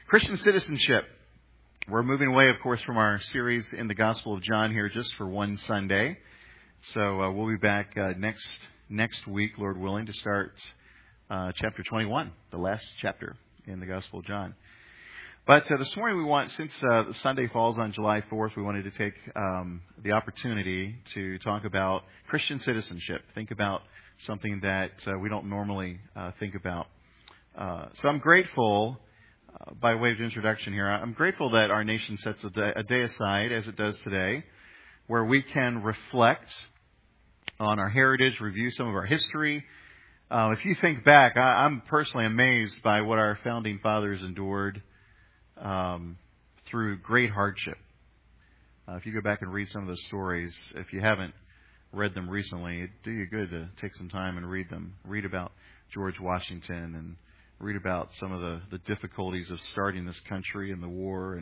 Christian citizenship. We're moving away, of course, from our series in the Gospel of John here just for one Sunday. So we'll be back next week, Lord willing, to start chapter 21, the last chapter in the Gospel of John. But this morning since the Sunday falls on July 4th, we wanted to take the opportunity to talk about Christian citizenship. Think about something that we don't normally think about. So I'm grateful, by way of introduction here, I'm grateful that our nation sets a day aside, as it does today, where we can reflect on our heritage, review some of our history. If you think back, I'm personally amazed by what our founding fathers endured through great hardship. If you go back and read some of those stories, if you haven't read them recently, it'd do you good to take some time and read them. Read about George Washington and read about some of the difficulties of starting this country and the war.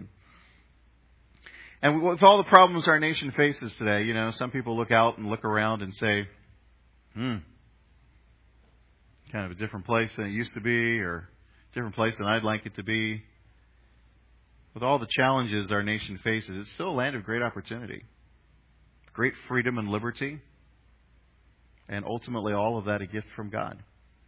And with all the problems our nation faces today, some people look out and look around and say, kind of a different place than it used to be, or a different place than I'd like it to be. With all the challenges our nation faces, it's still a land of great opportunity, great freedom and liberty, and ultimately all of that a gift from God.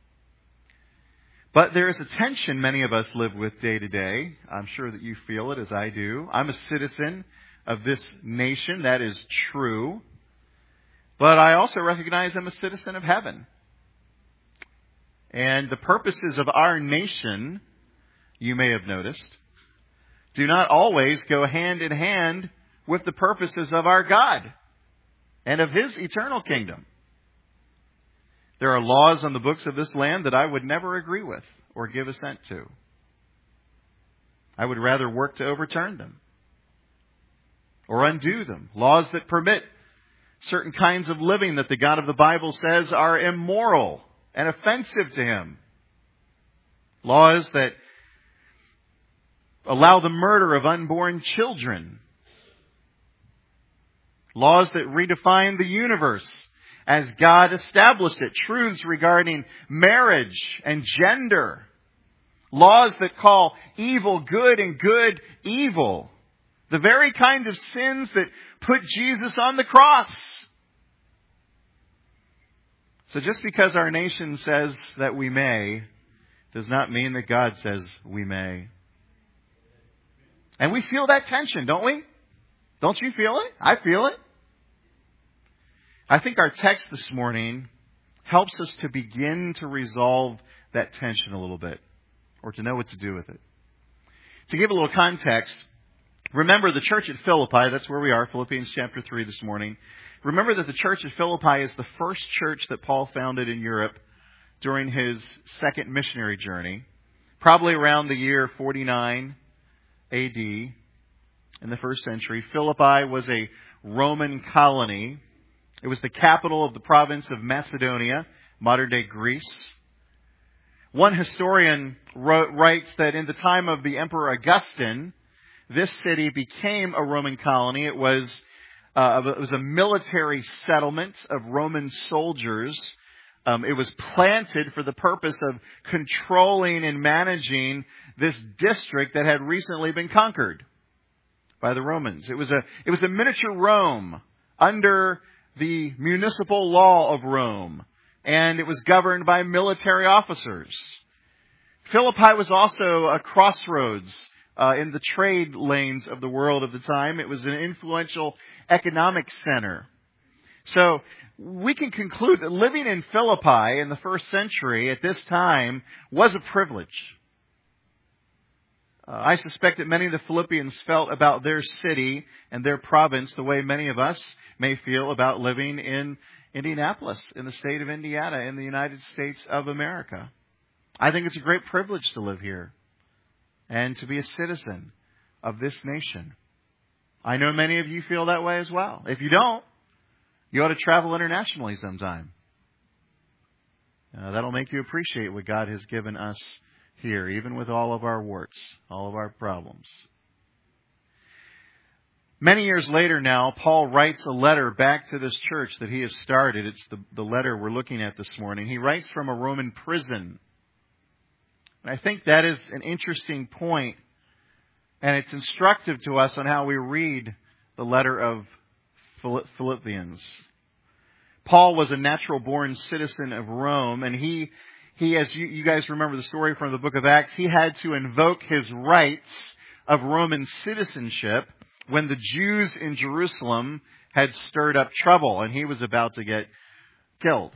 But there is a tension many of us live with day to day. I'm sure that you feel it as I do. I'm a citizen of this nation. That is true. But I also recognize I'm a citizen of heaven. And the purposes of our nation, you may have noticed, do not always go hand in hand with the purposes of our God and of His eternal kingdom. There are laws on the books of this land that I would never agree with or give assent to. I would rather work to overturn them or undo them. Laws that permit certain kinds of living that the God of the Bible says are immoral and offensive to Him. Laws that allow the murder of unborn children. Laws that redefine the universe as God established it. Truths regarding marriage and gender. Laws that call evil good and good evil. The very kind of sins that put Jesus on the cross. So just because our nation says that we may, does not mean that God says we may. And we feel that tension, don't we? Don't you feel it? I feel it. I think our text this morning helps us to begin to resolve that tension a little bit, or to know what to do with it. To give a little context, remember the church at Philippi, that's where we are, Philippians chapter 3 this morning. Remember that the church at Philippi is the first church that Paul founded in Europe during his second missionary journey, probably around the year 49 AD in the first century. Philippi was a Roman colony. It was the capital of the province of Macedonia, modern-day Greece. One historian writes that in the time of the Emperor Augustine, this city became a Roman colony. It was a military settlement of Roman soldiers. It was planted for the purpose of controlling and managing this district that had recently been conquered by the Romans. It was a miniature Rome under the municipal law of Rome, and it was governed by military officers. Philippi was also a crossroads in the trade lanes of the world of the time. It was an influential economic center. So we can conclude that living in Philippi in the first century at this time was a privilege. I suspect that many of the Philippians felt about their city and their province the way many of us may feel about living in Indianapolis, in the state of Indiana, in the United States of America. I think it's a great privilege to live here and to be a citizen of this nation. I know many of you feel that way as well. If you don't, you ought to travel internationally sometime. That'll make you appreciate what God has given us here, even with all of our warts, all of our problems. Many years later now, Paul writes a letter back to this church that he has started. It's the letter we're looking at this morning. He writes from a Roman prison. And I think that is an interesting point And it's instructive to us on how we read the letter of Philippians. Paul was a natural-born citizen of Rome, and he as you guys remember the story from the book of Acts, he had to invoke his rights of Roman citizenship when the Jews in Jerusalem had stirred up trouble, and he was about to get killed.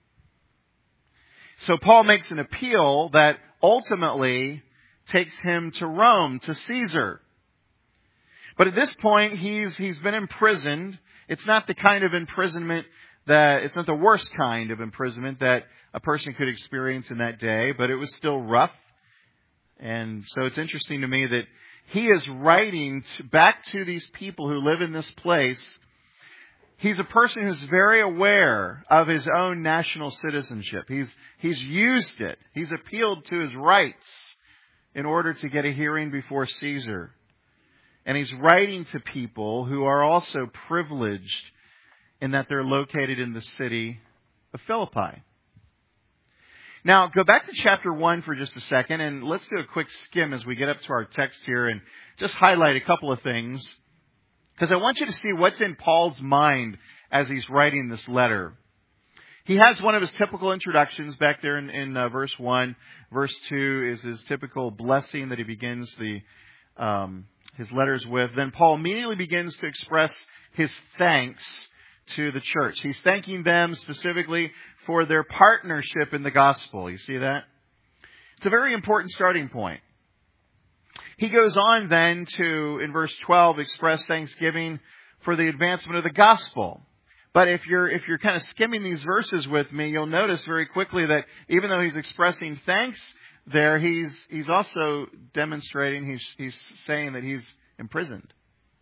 So Paul makes an appeal that ultimately takes him to Rome, to Caesar. But at this point, he's been imprisoned. It's not the kind of imprisonment it's not the worst kind of imprisonment that a person could experience in that day, but it was still rough. And so it's interesting to me that he is writing back to these people who live in this place. He's a person who's very aware of his own national citizenship. He's used it. He's appealed to his rights in order to get a hearing before Caesar. And he's writing to people who are also privileged in that they're located in the city of Philippi. Now, go back to chapter 1 for just a second, and let's do a quick skim as we get up to our text here and just highlight a couple of things, because I want you to see what's in Paul's mind as he's writing this letter. He has one of his typical introductions back there in verse 1. Verse 2 is his typical blessing that he begins his letters with. Then Paul immediately begins to express his thanks to the church. He's thanking them specifically for their partnership in the gospel. You see that? It's a very important starting point. He goes on then to, in verse 12, express thanksgiving for the advancement of the gospel. But if you're kind of skimming these verses with me, you'll notice very quickly that even though he's expressing thanks there, he's also demonstrating, he's saying that he's imprisoned.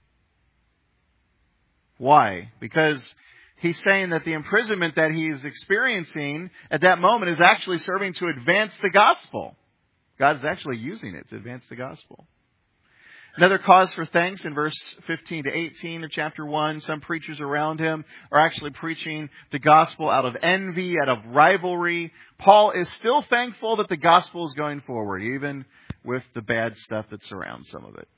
Why? Because he's saying that the imprisonment that he's experiencing at that moment is actually serving to advance the gospel. God is actually using it to advance the gospel. Another cause for thanks in verse 15 to 18 of chapter 1. Some preachers around him are actually preaching the gospel out of envy, out of rivalry. Paul is still thankful that the gospel is going forward, even with the bad stuff that surrounds some of it.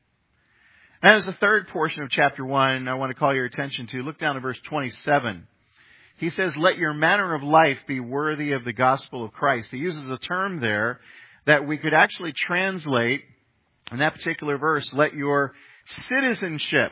And as the third portion of chapter 1, I want to call your attention to, look down to verse 27. He says, let your manner of life be worthy of the gospel of Christ. He uses a term there that we could actually translate in that particular verse, let your citizenship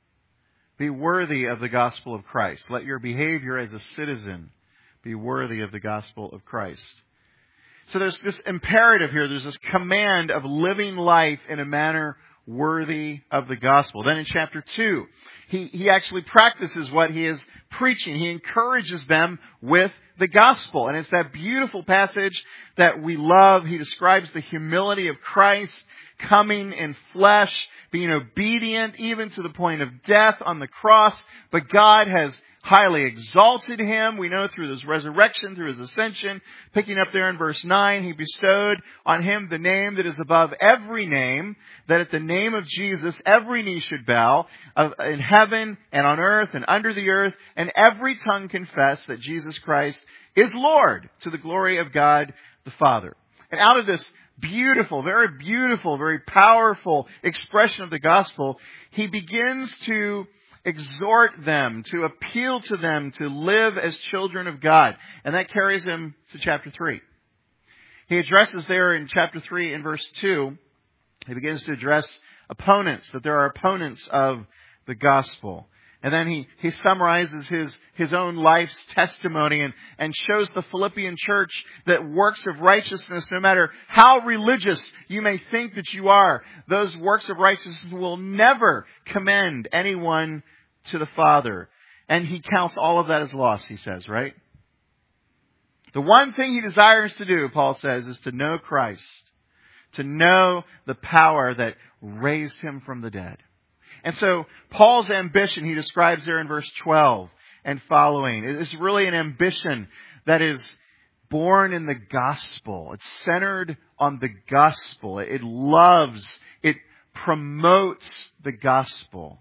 be worthy of the gospel of Christ. Let your behavior as a citizen be worthy of the gospel of Christ. So there's this imperative here. There's this command of living life in a manner worthy of the gospel. Then in chapter 2, he actually practices what he is preaching. He encourages them with the gospel. And it's that beautiful passage that we love. He describes the humility of Christ coming in flesh, being obedient even to the point of death on the cross. But God has highly exalted him. We know through his resurrection, through his ascension. Picking up there in verse 9, he bestowed on him the name that is above every name, that at the name of Jesus every knee should bow, in heaven and on earth and under the earth, and every tongue confess that Jesus Christ is Lord, to the glory of God the Father. And out of this beautiful, very powerful expression of the gospel, he begins to exhort them, to appeal to them to live as children of God. And that carries him to chapter 3. He addresses there in chapter 3 in verse 2, he begins to address opponents, that there are opponents of the gospel. And then he summarizes his own life's testimony and shows the Philippian church that works of righteousness, no matter how religious you may think that you are, those works of righteousness will never commend anyone to the Father. And he counts all of that as loss, he says, right? The one thing he desires to do, Paul says, is to know Christ, to know the power that raised him from the dead. And so Paul's ambition, he describes there in verse 12 and following, is really an ambition that is born in the gospel. It's centered on the gospel. It loves, it promotes the gospel.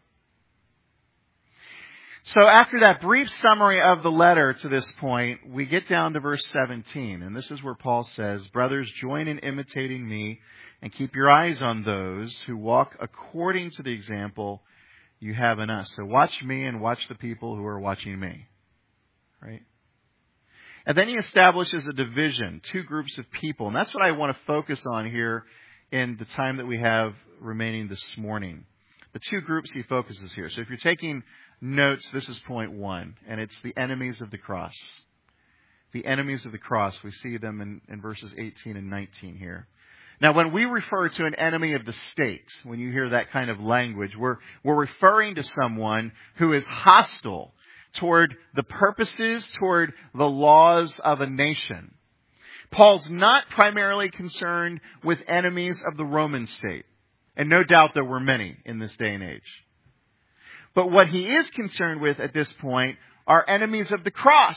So after that brief summary of the letter to this point, we get down to verse 17. And this is where Paul says, brothers, join in imitating me And keep your eyes on those who walk according to the example you have in us. So watch me and watch the people who are watching me. Right? And then he establishes a division, two groups of people. And that's what I want to focus on here in the time that we have remaining this morning. The two groups he focuses here. So if you're taking notes, this is point 1. And it's the enemies of the cross. The enemies of the cross. We see them in verses 18 and 19 here. Now, when we refer to an enemy of the state, when you hear that kind of language, we're referring to someone who is hostile toward the purposes, toward the laws of a nation. Paul's not primarily concerned with enemies of the Roman state. And no doubt there were many in this day and age. But what he is concerned with at this point are enemies of the cross.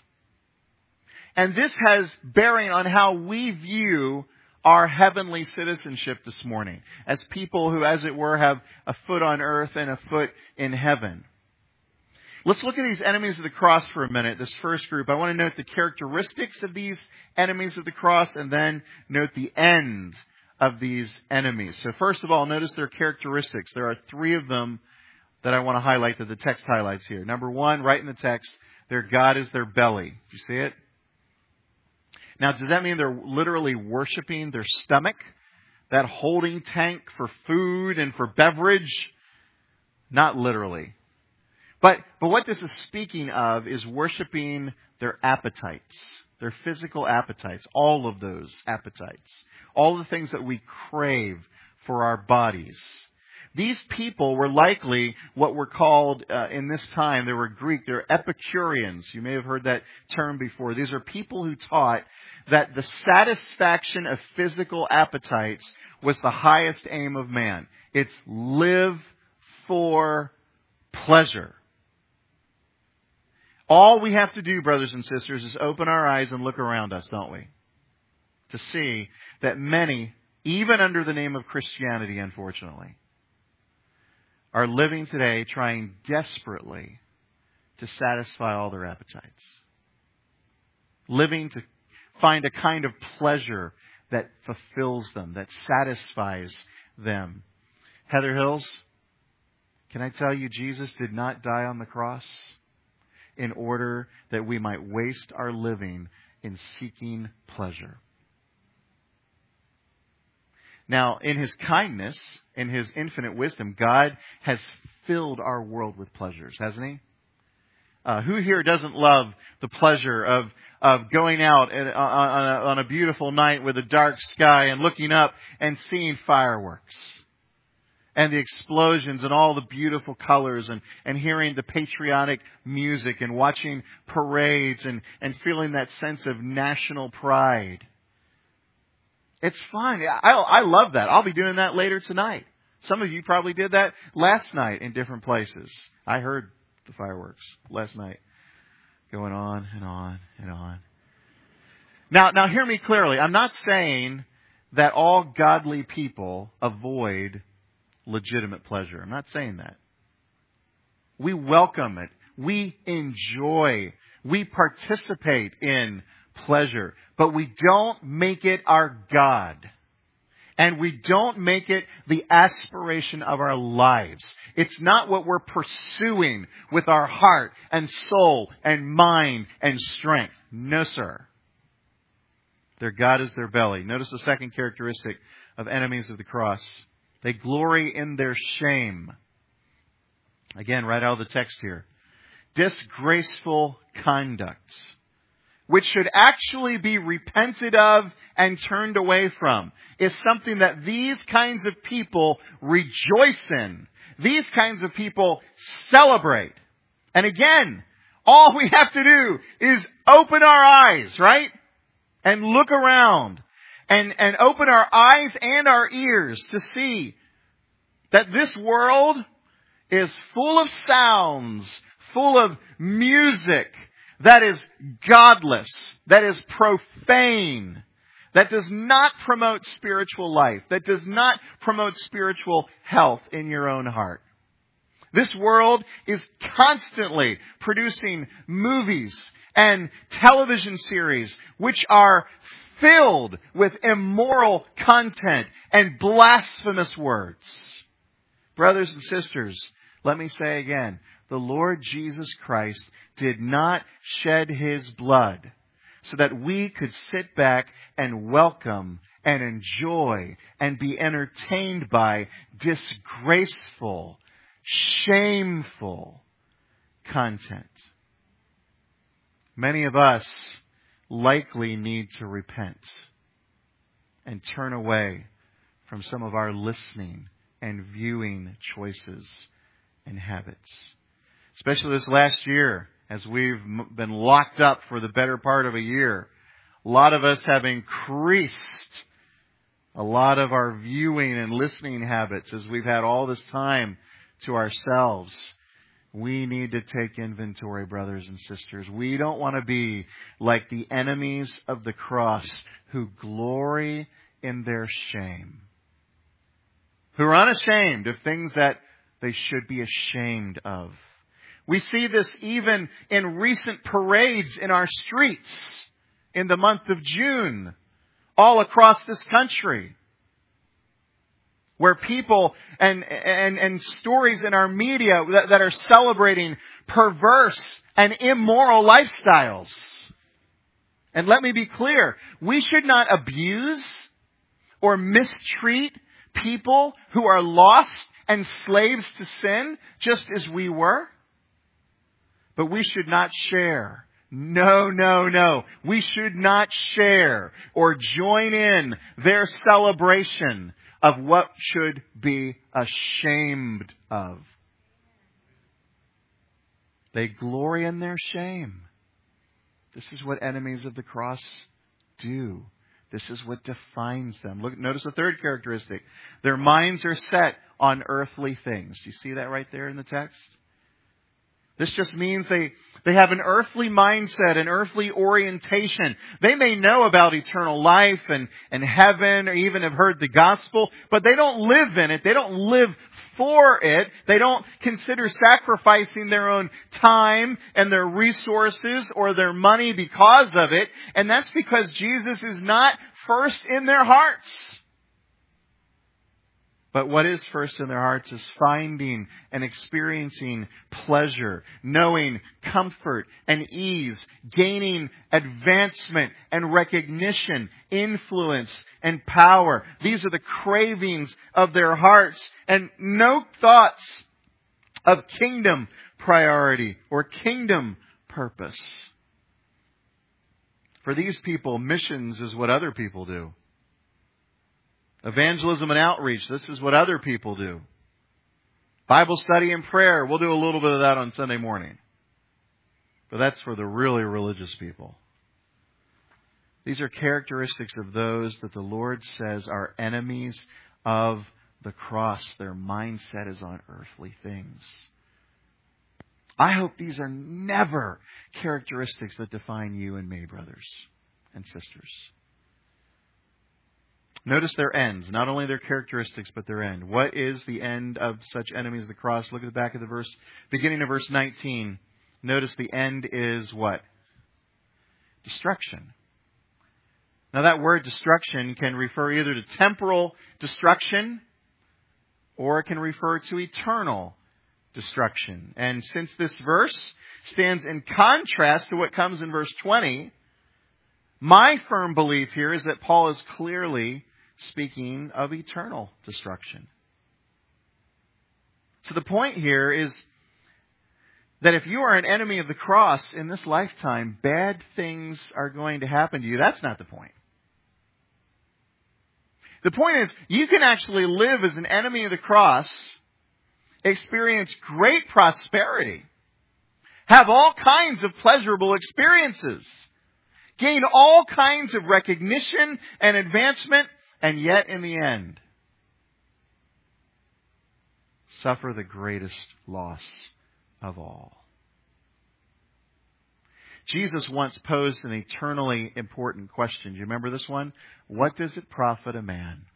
And this has bearing on how we view our heavenly citizenship this morning, as people who, as it were, have a foot on earth and a foot in heaven. Let's look at these enemies of the cross for a minute, this first group. I want to note the characteristics of these enemies of the cross and then note the end of these enemies. So first of all, notice their characteristics. There are 3 of them that I want to highlight that the text highlights here. Number 1, right in the text, their God is their belly. Do you see it? Now, does that mean they're literally worshiping their stomach? That holding tank for food and for beverage? Not literally. But what this is speaking of is worshiping their appetites, their physical appetites, all of those appetites, all the things that we crave for our bodies. These people were likely what were called, in this time, they were Greek, they're Epicureans. You may have heard that term before. These are people who taught that the satisfaction of physical appetites was the highest aim of man. It's live for pleasure. All we have to do, brothers and sisters, is open our eyes and look around us, don't we? To see that many, even under the name of Christianity, unfortunately, are living today trying desperately to satisfy all their appetites. Living to find a kind of pleasure that fulfills them, that satisfies them. Heather Hills, can I tell you, Jesus did not die on the cross in order that we might waste our living in seeking pleasure. Now, in His kindness, in His infinite wisdom, God has filled our world with pleasures, hasn't He? Who here doesn't love the pleasure of going out on a beautiful night with a dark sky and looking up and seeing fireworks? And the explosions and all the beautiful colors and hearing the patriotic music and watching parades and feeling that sense of national pride. It's fun. I love that. I'll be doing that later tonight. Some of you probably did that last night in different places. I heard the fireworks last night going on and on and on. Now hear me clearly. I'm not saying that all godly people avoid legitimate pleasure. I'm not saying that. We welcome it. We enjoy. We participate in pleasure. But we don't make it our God. And we don't make it the aspiration of our lives. It's not what we're pursuing with our heart and soul and mind and strength. No, sir. Their God is their belly. Notice the second characteristic of enemies of the cross. They glory in their shame. Again, right out of the text here. Disgraceful conduct, which should actually be repented of and turned away from, is something that these kinds of people rejoice in. These kinds of people celebrate. And again, all we have to do is open our eyes, right? And look around. And open our eyes and our ears to see that this world is full of sounds, full of music that is godless, that is profane, that does not promote spiritual life, that does not promote spiritual health in your own heart. This world is constantly producing movies and television series which are filled with immoral content and blasphemous words. Brothers and sisters, let me say again, the Lord Jesus Christ did not shed His blood so that we could sit back and welcome and enjoy and be entertained by disgraceful, shameful content. Many of us likely need to repent and turn away from some of our listening and viewing choices and habits. Especially this last year, as we've been locked up for the better part of a year, a lot of us have increased a lot of our viewing and listening habits as we've had all this time to ourselves. We need to take inventory, brothers and sisters. We don't want to be like the enemies of the cross who glory in their shame, who are unashamed of things that they should be ashamed of. We see this even in recent parades in our streets in the month of June, all across this country, where people and stories in our media that are celebrating perverse and immoral lifestyles. And let me be clear, we should not abuse or mistreat people who are lost and slaves to sin, just as we were. But we should not share. No. We should not share or join in their celebration of what should be ashamed of. They glory in their shame. This is what enemies of the cross do. This is what defines them. Look, notice the third characteristic. Their minds are set on earthly things. Do you see that right there in the text? This just means they have an earthly mindset, an earthly orientation. They may know about eternal life and heaven, or even have heard the gospel, but they don't live in it. They don't live for it. They don't consider sacrificing their own time and their resources or their money because of it. And that's because Jesus is not first in their hearts. But what is first in their hearts is finding and experiencing pleasure, knowing comfort and ease, gaining advancement and recognition, influence and power. These are the cravings of their hearts, and no thoughts of kingdom priority or kingdom purpose. For these people, missions is what other people do. Evangelism and outreach, this is what other people do. Bible study and prayer, we'll do a little bit of that on Sunday morning. But that's for the really religious people. These are characteristics of those that the Lord says are enemies of the cross. Their mindset is on earthly things. I hope these are never characteristics that define you and me, brothers and sisters. Notice their ends, not only their characteristics, but their end. What is the end of such enemies of the cross? Look at the back of the verse, beginning of verse 19. Notice the end is what? Destruction. Now that word destruction can refer either to temporal destruction or it can refer to eternal destruction. And since this verse stands in contrast to what comes in verse 20, my firm belief here is that Paul is clearly speaking of eternal destruction. So the point here is that if you are an enemy of the cross in this lifetime, bad things are going to happen to you. That's not the point. The point is, you can actually live as an enemy of the cross, experience great prosperity, have all kinds of pleasurable experiences, gain all kinds of recognition and advancement, and yet in the end, suffer the greatest loss of all. Jesus once posed an eternally important question. Do you remember this one? What does it profit a man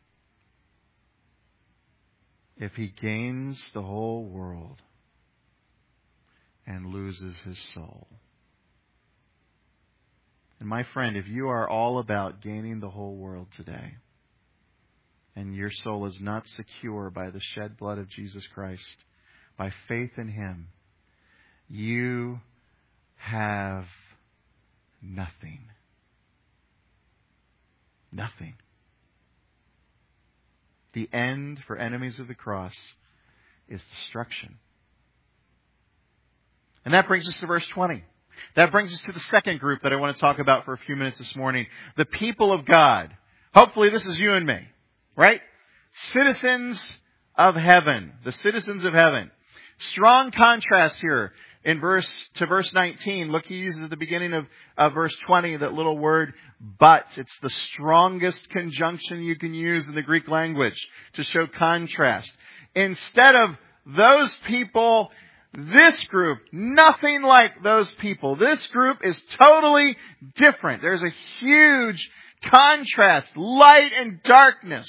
if he gains the whole world and loses his soul? And my friend, if you are all about gaining the whole world today, and your soul is not secure by the shed blood of Jesus Christ, by faith in Him, you have nothing. Nothing. The end for enemies of the cross is destruction. And that brings us to verse 20. That brings us to the second group that I want to talk about for a few minutes this morning. The people of God. Hopefully this is you and me. Right? Citizens of heaven. The citizens of heaven. Strong contrast here in verse 19. Look, he uses at the beginning of verse 20 that little word, but. It's the strongest conjunction you can use in the Greek language to show contrast. Instead of those people, this group, nothing like those people. This group is totally different. There's a huge contrast, light and darkness.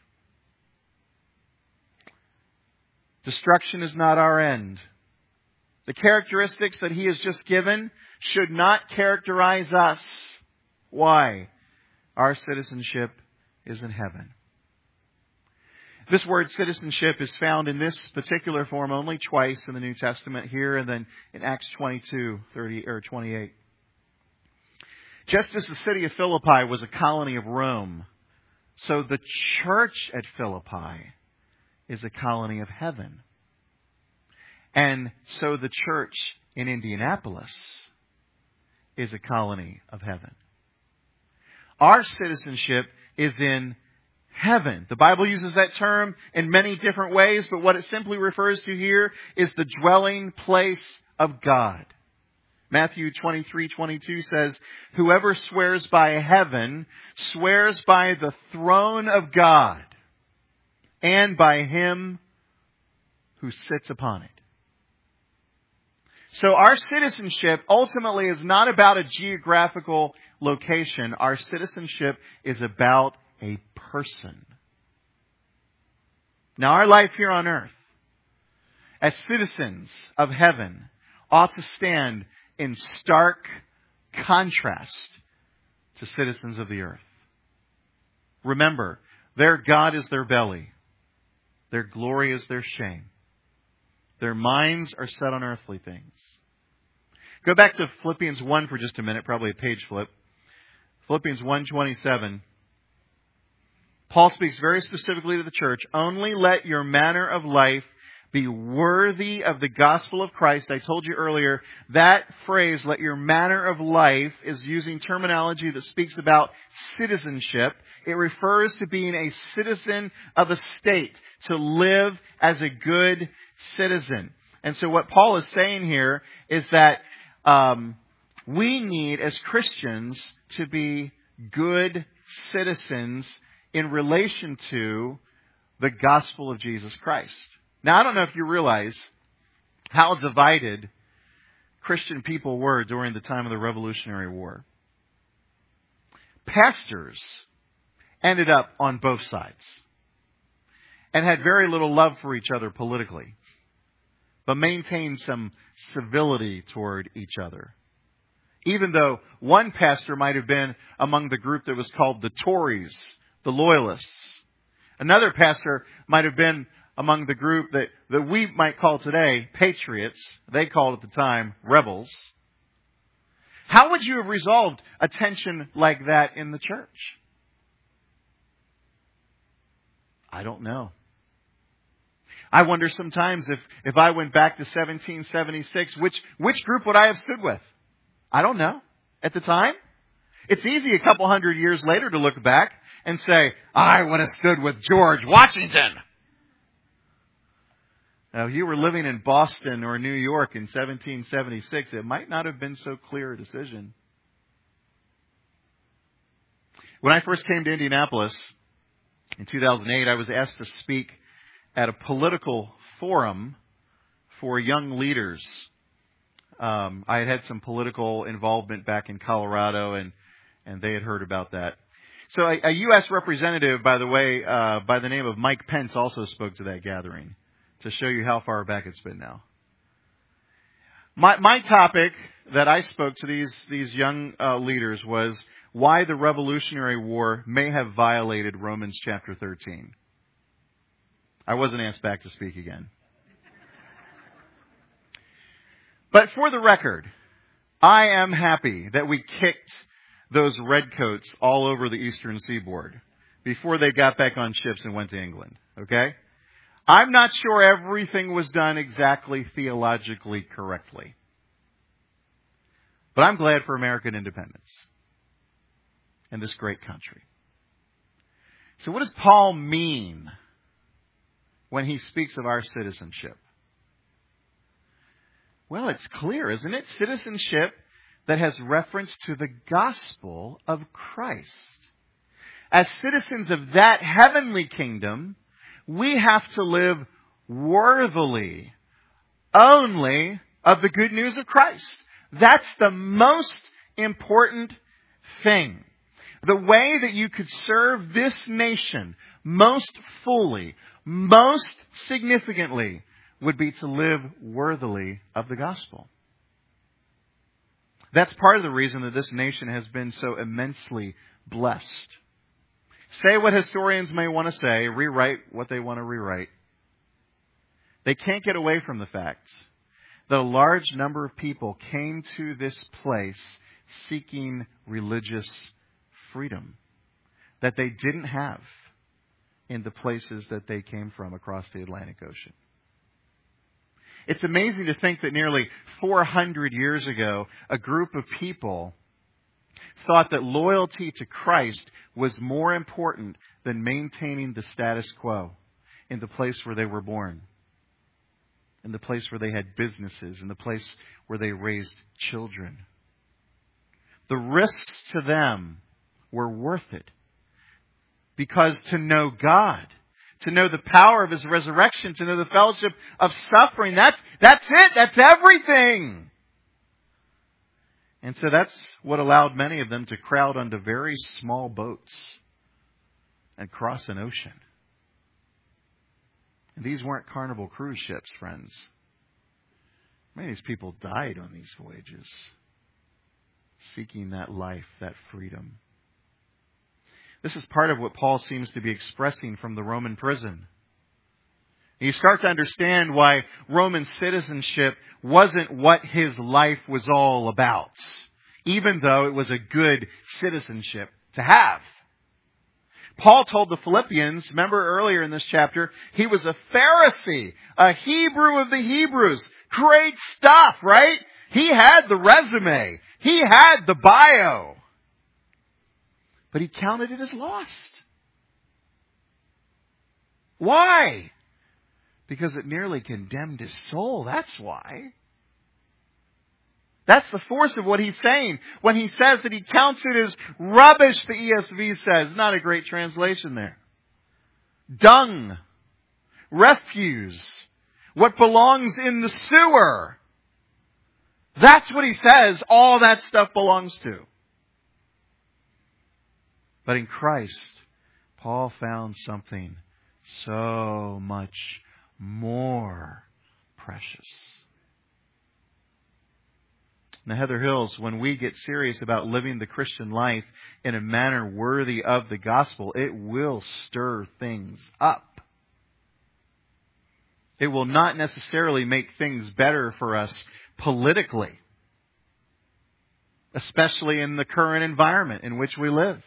Destruction is not our end. The characteristics that He has just given should not characterize us. Why? Our citizenship is in heaven. This word citizenship is found in this particular form only twice in the New Testament, here and then in Acts 28. Just as the city of Philippi was a colony of Rome, so the church at Philippi is a colony of heaven. And so the church in Indianapolis is a colony of heaven. Our citizenship is in heaven. The Bible uses that term in many different ways, but what it simply refers to here is the dwelling place of God. Matthew 23:22 says, "Whoever swears by heaven swears by the throne of God and by Him who sits upon it." So our citizenship ultimately is not about a geographical location. Our citizenship is about a person. Now, our life here on earth, as citizens of heaven, ought to stand in stark contrast to citizens of the earth. Remember, their God is their belly. Their glory is their shame. Their minds are set on earthly things. Go back to Philippians 1 for just a minute, probably a page flip. Philippians 1:27. Paul speaks very specifically to the church. "Only let your manner of life be worthy of the gospel of Christ." I told you earlier, that phrase, "let your manner of life," is using terminology that speaks about citizenship. It refers to being a citizen of a state, to live as a good citizen. And so what Paul is saying here is that we need, as Christians, to be good citizens in relation to the gospel of Jesus Christ. Now, I don't know if you realize how divided Christian people were during the time of the Revolutionary War. Pastors ended up on both sides and had very little love for each other politically, but maintained some civility toward each other. Even though one pastor might have been among the group that was called the Tories, the Loyalists. Another pastor might have been among the group that we might call today Patriots. They called at the time rebels. How would you have resolved a tension like that in the church? I don't know. I wonder sometimes if I went back to 1776, which group would I have stood with? I don't know. At the time, it's easy a couple hundred years later to look back and say, I would have stood with George Washington. Now, if you were living in Boston or New York in 1776, it might not have been so clear a decision. When I first came to Indianapolis in 2008, I was asked to speak at a political forum for young leaders. I had some political involvement back in Colorado, and they had heard about that. So a U.S. representative, by the way, by the name of Mike Pence, also spoke to that gathering to show you how far back it's been now. My topic that I spoke to these young leaders was why the Revolutionary War may have violated Romans chapter 13. I wasn't asked back to speak again. But for the record, I am happy that we kicked those redcoats all over the eastern seaboard before they got back on ships and went to England. Okay? I'm not sure everything was done exactly theologically correctly. But I'm glad for American independence in this great country. So what does Paul mean when he speaks of our citizenship? Well, it's clear, isn't it? Citizenship that has reference to the gospel of Christ. As citizens of that heavenly kingdom, we have to live worthily only of the good news of Christ. That's the most important thing. The way that you could serve this nation most fully, most significantly, would be to live worthily of the gospel. That's part of the reason that this nation has been so immensely blessed. Say what historians may want to say, rewrite what they want to rewrite. They can't get away from the fact that a large number of people came to this place seeking religious freedom that they didn't have in the places that they came from across the Atlantic Ocean. It's amazing to think that nearly 400 years ago, a group of people thought that loyalty to Christ was more important than maintaining the status quo in the place where they were born, in the place where they had businesses, in the place where they raised children. The risks to them were worth it, because to know God, to know the power of His resurrection, to know the fellowship of suffering, that's it. That's everything. And so that's what allowed many of them to crowd onto very small boats and cross an ocean. And these weren't Carnival cruise ships, friends. Many of these people died on these voyages, seeking that life, that freedom. This is part of what Paul seems to be expressing from the Roman prison. You start to understand why Roman citizenship wasn't what his life was all about, even though it was a good citizenship to have. Paul told the Philippians, remember earlier in this chapter, he was a Pharisee, a Hebrew of the Hebrews. Great stuff, right? He had the resume. He had the bio. But he counted it as lost. Why? Because it nearly condemned his soul. That's why. That's the force of what he's saying when he says that he counts it as rubbish, the ESV says. Not a great translation there. Dung. Refuse. What belongs in the sewer. That's what he says all that stuff belongs to. But in Christ, Paul found something so much more precious. Now, Heather Hills, when we get serious about living the Christian life in a manner worthy of the gospel, it will stir things up. It will not necessarily make things better for us politically, especially in the current environment in which we live.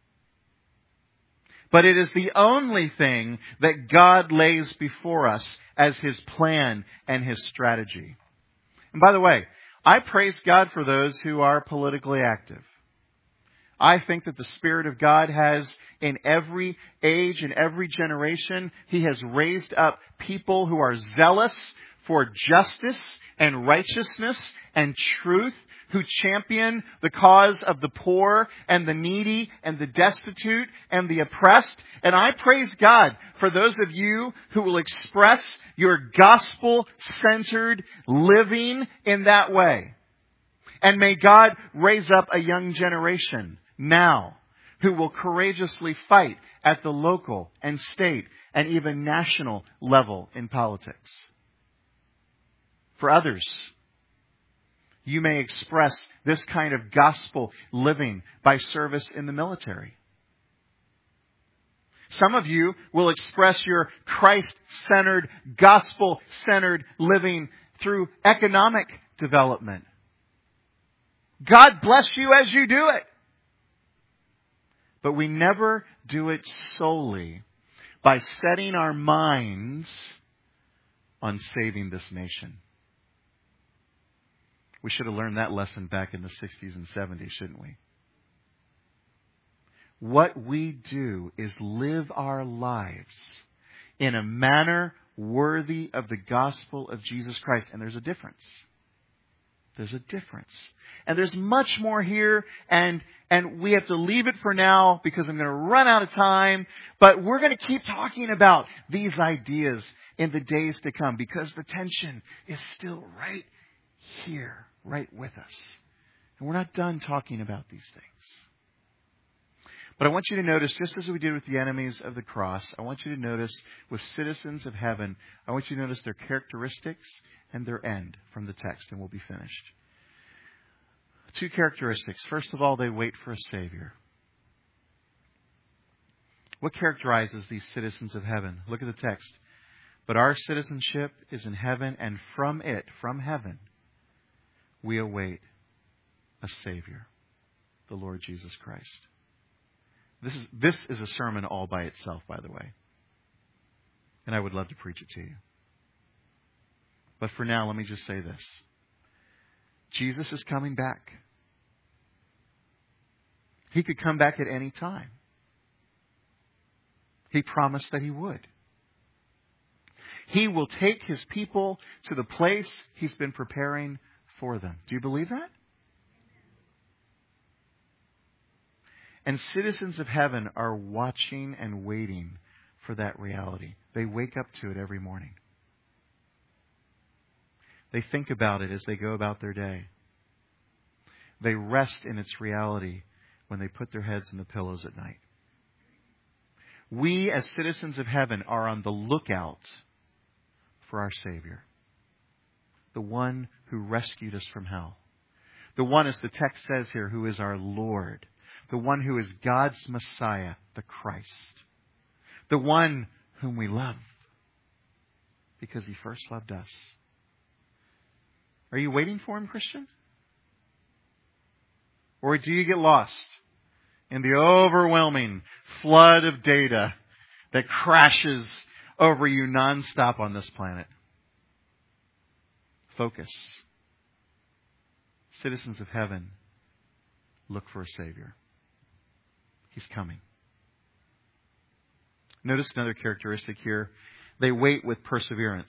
But it is the only thing that God lays before us as His plan and His strategy. And by the way, I praise God for those who are politically active. I think that the Spirit of God has, in every age and every generation, He has raised up people who are zealous for justice and righteousness and truth, who champion the cause of the poor and the needy and the destitute and the oppressed. And I praise God for those of you who will express your gospel-centered living in that way. And may God raise up a young generation now who will courageously fight at the local and state and even national level in politics. For others, You may express this kind of gospel living by service in the military. Some of you will express your Christ-centered, gospel-centered living through economic development. God bless you as you do it. But we never do it solely by setting our minds on saving this nation. We should have learned that lesson back in the 60s and 70s, shouldn't we? What we do is live our lives in a manner worthy of the gospel of Jesus Christ. And there's a difference. There's a difference. And there's much more here, and we have to leave it for now because I'm going to run out of time. But we're going to keep talking about these ideas in the days to come because the tension is still right here, right with us. And we're not done talking about these things. But I want you to notice, just as we did with the enemies of the cross, I want you to notice with citizens of heaven, I want you to notice their characteristics and their end from the text, and we'll be finished. 2 characteristics. First of all, they wait for a Savior. What characterizes these citizens of heaven? Look at the text. But our citizenship is in heaven, and from it, from heaven, we await a Savior, the Lord Jesus Christ. This is a sermon all by itself, by the way. And I would love to preach it to you. But for now, let me just say this. Jesus is coming back. He could come back at any time. He promised that He would. He will take His people to the place He's been preparing for them. Do you believe that? And citizens of heaven are watching and waiting for that reality. They wake up to it every morning. They think about it as they go about their day. They rest in its reality when they put their heads in the pillows at night. We, as citizens of heaven, are on the lookout for our Savior. The one who rescued us from hell. The one, as the text says here, who is our Lord. The one who is God's Messiah, the Christ. The one whom we love because He first loved us. Are you waiting for Him, Christian? Or do you get lost in the overwhelming flood of data that crashes over you nonstop on this planet? Focus. Citizens of heaven, look for a Savior. He's coming. Notice another characteristic here. They wait with perseverance.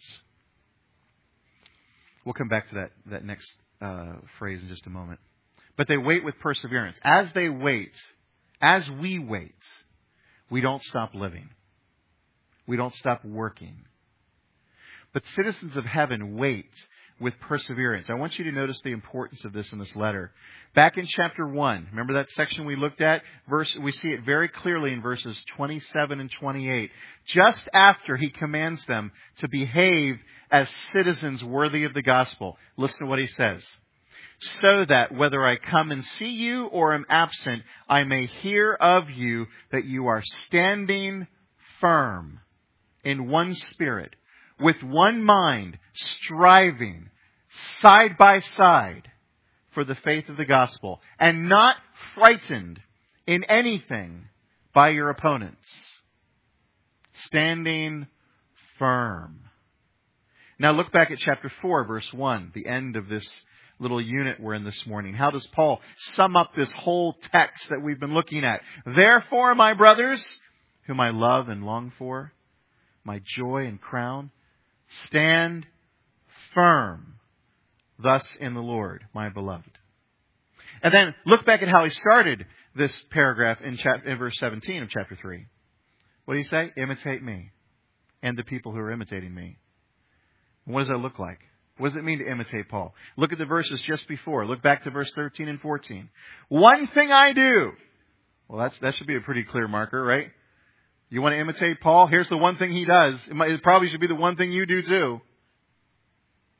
We'll come back to that next phrase in just a moment. But they wait with perseverance. As they wait, as we wait, we don't stop living. We don't stop working. But citizens of heaven wait with perseverance. I want you to notice the importance of this in this letter. Back in chapter 1, remember that section we looked at? We see it very clearly in verses 27 and 28. Just after he commands them to behave as citizens worthy of the gospel. Listen to what he says. So that whether I come and see you or am absent, I may hear of you that you are standing firm in one spirit, with one mind, striving side by side for the faith of the gospel, and not frightened in anything by your opponents. Standing firm. Now look back at chapter 4, verse 1, the end of this little unit we're in this morning. How does Paul sum up this whole text that we've been looking at? Therefore, my brothers, whom I love and long for, my joy and crown, stand firm thus in the Lord, my beloved. And then look back at how he started this paragraph in verse 17 of chapter 3. What do you say? Imitate me and the people who are imitating me. And what does that look like? What does it mean to imitate Paul? Look at the verses just before. Look back to verse 13 and 14. One thing I do. Well, that should be a pretty clear marker, right? You want to imitate Paul? Here's the one thing he does. It probably should be the one thing you do too.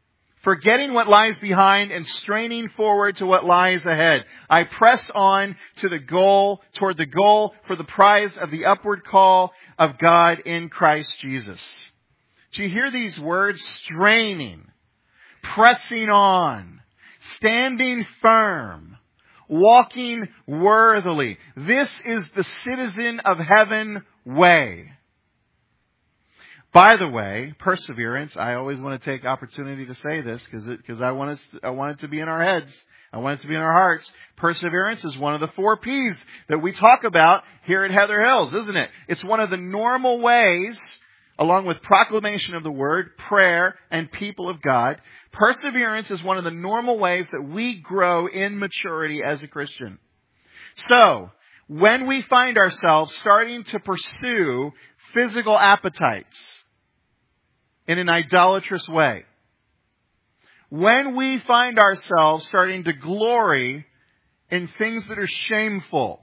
forgetting what lies behind and straining forward to what lies ahead. I press on to the goal, toward the goal for the prize of the upward call of God in Christ Jesus. Do you hear these words? Straining, pressing on, standing firm, walking worthily. This is the citizen of heaven way. By the way, perseverance, I always want to take opportunity to say this because I want it to be in our heads. I want it to be in our hearts. Perseverance is one of the 4 P's that we talk about here at Heather Hills, isn't it? It's one of the normal ways, along with proclamation of the Word, prayer, and people of God. Perseverance is one of the normal ways that we grow in maturity as a Christian. So, when we find ourselves starting to pursue physical appetites in an idolatrous way, when we find ourselves starting to glory in things that are shameful,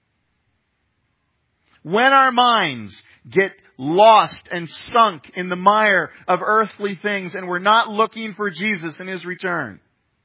when our minds get lost and sunk in the mire of earthly things and we're not looking for Jesus and His return,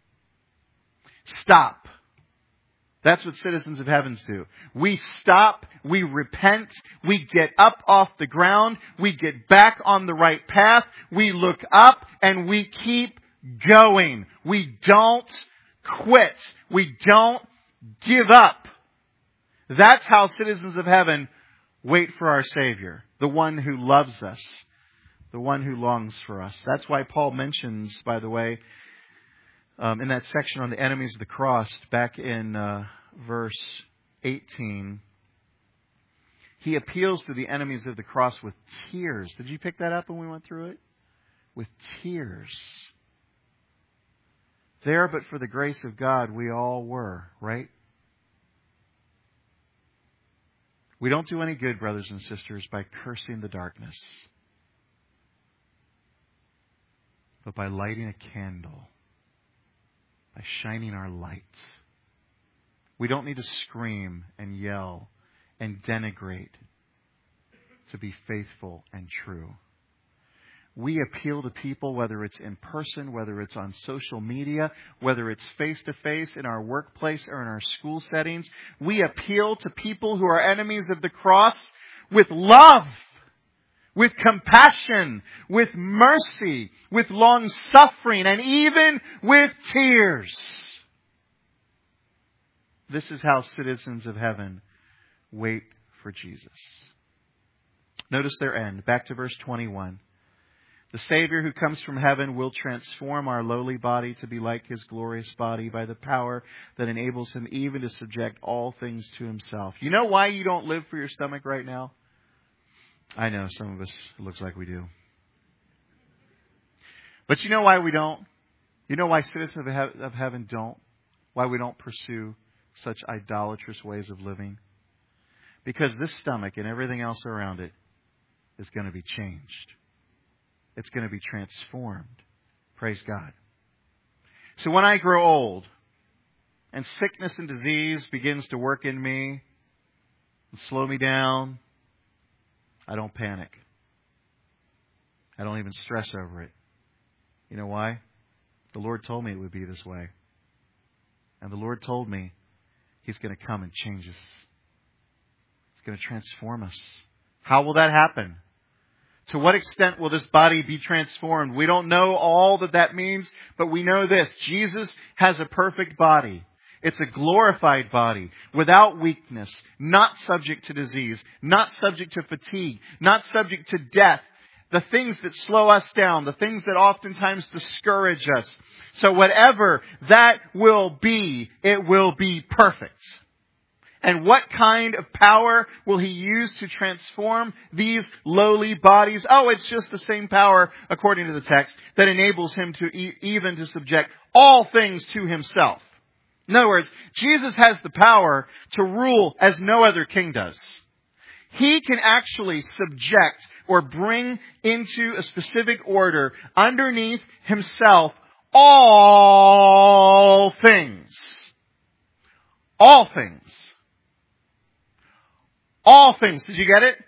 stop. That's what citizens of heaven do. We stop, we repent, we get up off the ground, we get back on the right path, we look up, and we keep going. We don't quit. We don't give up. That's how citizens of heaven wait for our Savior, the one who loves us, the one who longs for us. That's why Paul mentions, by the way, in that section on the enemies of the cross, back in verse 18, he appeals to the enemies of the cross with tears. Did you pick that up when we went through it? With tears. There, but for the grace of God, we all were, right? We don't do any good, brothers and sisters, by cursing the darkness, but by lighting a candle, by shining our light. We don't need to scream and yell and denigrate to be faithful and true. We appeal to people, whether it's in person, whether it's on social media, whether it's face-to-face in our workplace or in our school settings. We appeal to people who are enemies of the cross with love, with compassion, with mercy, with long-suffering, and even with tears. This is how citizens of heaven wait for Jesus. Notice their end. Back to verse 21. The Savior who comes from heaven will transform our lowly body to be like His glorious body by the power that enables Him even to subject all things to Himself. You know why you don't live for your stomach right now? I know some of us, it looks like we do. But you know why we don't? You know why citizens of heaven don't? Why we don't pursue such idolatrous ways of living? Because this stomach and everything else around it is going to be changed. It's going to be transformed. Praise God. So when I grow old and sickness and disease begins to work in me and slow me down, I don't panic. I don't even stress over it. You know why? The Lord told me it would be this way. And the Lord told me He's going to come and change us. He's going to transform us. How will that happen? To what extent will this body be transformed? We don't know all that means, but we know this. Jesus has a perfect body. It's a glorified body, without weakness, not subject to disease, not subject to fatigue, not subject to death, the things that slow us down, the things that oftentimes discourage us. So whatever that will be, it will be perfect. And what kind of power will He use to transform these lowly bodies? Oh, it's just the same power, according to the text, that enables Him to even to subject all things to Himself. In other words, Jesus has the power to rule as no other king does. He can actually subject or bring into a specific order underneath Himself all things. All things. All things. Did you get it?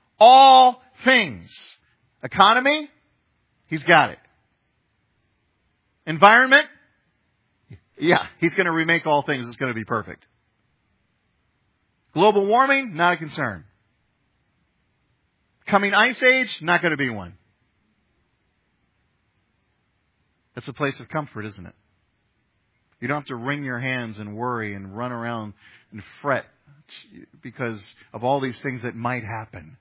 All things. Economy? He's got it. Environment? Yeah, He's going to remake all things. It's going to be perfect. Global warming? Not a concern. Coming ice age? Not going to be one. That's a place of comfort, isn't it? You don't have to wring your hands and worry and run around and fret because of all these things that might happen.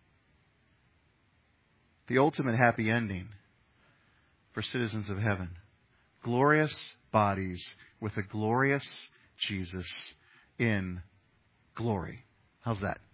The ultimate happy ending for citizens of heaven. Glorious bodies with a glorious Jesus in glory. How's that?